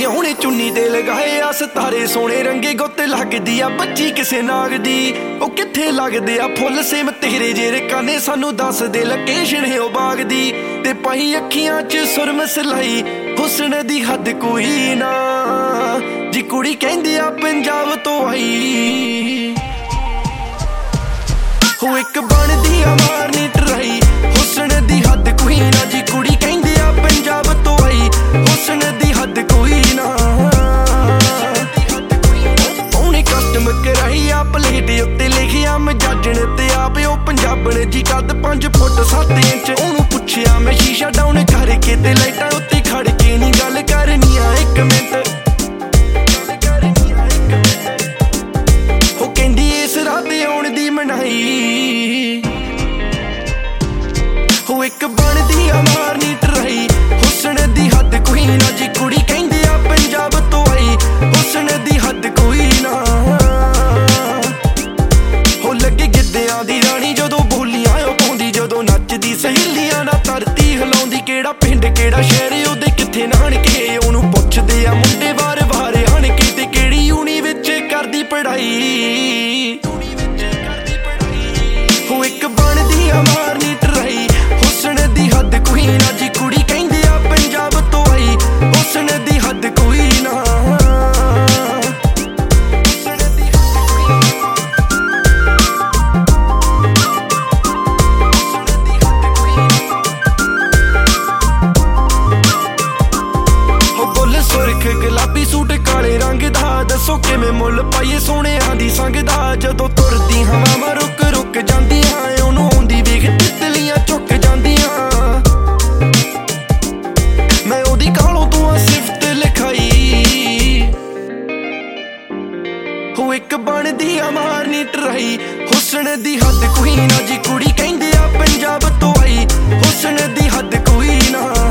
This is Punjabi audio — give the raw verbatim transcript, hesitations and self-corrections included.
ਨੀ ਉਹਨੇ ਚੁੰਨੀ ਤੇ ਲਗਾਏ ਆ ਸਿਤਾਰੇ ਸੋਹਣੇ ਰੰਗੇ ਗੁੱਤ ਲੱਗਦੀ ਆ ਬੱਚੀ ਕਿਸੇ ਨਾਗ ਦੀ। ਉਹ ਕਿੱਥੇ ਲੱਗਦੇ ਆ ਫੁੱਲ ਸੇਮ ਤੇਰੇ ਜਿਹੜੇ ਕਾਨੇ ਸਾਨੂੰ ਦੱਸ ਦੇ ਲੋਕੇਸ਼ਨ ਹੈ ਉਹ ਬਾਗ ਦੀ। ਤੇ ਪਾਈ ਅੱਖੀਆਂ ਚ ਸੁਰਮ ਸਲਾਈ ਹੁਸਨ ਦੀ ਹੱਦ ਕੋਈ ਨਾ ਜੀ ਕੁੜੀ ਕਹਿੰਦੀ ਆ ਪੰਜਾਬ ਤੋਂ ਆਈ। ਹੋ ਇੱਕ ਬਣਦੀ ਆ ਮਾਰਨੀ ਟਰਾਈ ਹੁਸਨ ਦੀ ਹੱਦ ਕੋਈ ਨਾ ਜੀ ਕੁੜੀ ਕਹਿੰਦੀ ਆ ਪੰਜਾਬ ਤੋਂ ਆਈ ਹੁਸਨ ਦੀ ਹੱਦ ਕੋਈ ਨਾ। ਉਹਨੇ ਕਸਟਮ ਕਰਾਈ ਆ ਪਲੇਟ ਉੱਤੇ ਲਿਖਿਆ ਮਜਾਜਣ ਤੇ ਆਪੇ ਉਹ ਪੰਜਾਬਣ ਜੀ ਕੱਦ ਪੰਜ ਫੁੱਟ ਸੱਤ ਇੰਚ। ਉਹਨੂੰ ਪੁੱਛਿਆ ਮੈਂ ਸ਼ੀਸ਼ਾ ਡਾਊਨ ਕਰਕੇ ਤੇ ਲਾਈਟਾਂ ਉੱਤੇ ਖੜ ਕੇ ਨੀ ਗੱਲ ਕਰਨੀ ਆ ਇੱਕ ਮਿੰਟ। ਉਹ ਕਹਿੰਦੀ ਇਸ ਰਾਤ ਆਉਣ ਦੀ ਮਨਾਈ। ਹੋ ਇੱਕ ਬਣਦੀ ਆ ਮਾਰਨੀ ਟਰਾਈ ਹੁਸਨ ਦੀ ਹੱਦ ਕੋਈ ਨਾ ਜੀ ਕੁੜੀ ਕਹਿੰਦੀ ਆ ਪੰਜਾਬ ਤੋਂ ਆਈ ਹੁਸਨ ਦੀ ਹੱਦ ਕੋਈ ਨਾ। ਹੋ ਲੱਗੇ ਗਿੱਧਿਆਂ ਦੀ ਰਾਣੀ ਜਦੋਂ ਬੋਲੀਆਂ ਉਹ ਪਾਉਂਦੀ ਜਦੋਂ ਨੱਚਦੀ ਸਹੇਲੀਆਂ ਨਾਲ ਧਰਤੀ ਹਿਲਾਉਂਦੀ। ਕਿਹੜਾ ਪਿੰਡ ਕਿਹੜਾ ਸ਼ਹਿਰ ਉਹਦੇ ਕਿੱਥੇ ਨਾਨਕੇ ਉਹਨੂੰ ਪੁੱਛਦੇ ਆ ਮੁੰਡੇ ਵਾਰ ਵਾਰ ਆਣ ਕੇ। ਤੇ ਕਿਹੜੀ ਯੂਨੀ ਵਿੱਚ ਕਰਦੀ ਪੜ੍ਹਾਈ। ਹੋ ਇੱਕ ਬਣਦੀ ਆ ਮਾਰਨੀ ਟਰਾਈ ਹੁਸਨ ਦੀ ਹੱਦ ਕੋਈ ਨਾ ਜੀ ਕੁੜੀ ਕਹਿੰਦੀ ਆ ਪੰਜਾਬ ਤੋਂ ਆਈ ਹੁਸਨ ਦੀ ਹੱਦ ਕੋਈ ਨਾ। ਹੋ ਬੁੱਲ ਸੁਰਖ ਗੁਲਾਬੀ ਸੂਟ ਕਾਲੇ ਰੰਗ ਦਾ ਦੱਸੋ ਕਿਵੇਂ ਮੁੱਲ ਪਾਈਏ ਸੋਹਣਿਆਂ ਦੀ ਸੰਗ ਦਾ। ਜਦੋਂ ਤੁਰਦੀ ਹਵਾਵਾਂ ਰੁਕ ਰੁਕ ਜਾਂਦੀਆਂ ਉਹਨੂੰ ਆਉਂਦੀ ਵੇਖ ਤਿੱਤਲੀਆਂ ਝੁੱਕ ਜਾਂਦੀਆਂ। ਮੈਂ ਉਹਦੀ ਕਾਲੋਂ ਤੂੰ ਆ ਸਿਫਤ ਲਿਖਾਈ। ਹੋ ਇੱਕ ਬਣਦੀ ਆ ਮਾਰਨੀ ਟਰਾਈ ਹੁਸਨ ਦੀ ਹੱਦ ਕੋਈ ਨਾ ਜੀ ਕੁੜੀ ਕਹਿੰਦੀ ਆ ਪੰਜਾਬ ਤੋਂ ਆਈ ਹੁਸਨ ਦੀ ਹੱਦ ਕੋਈ ਨਾ।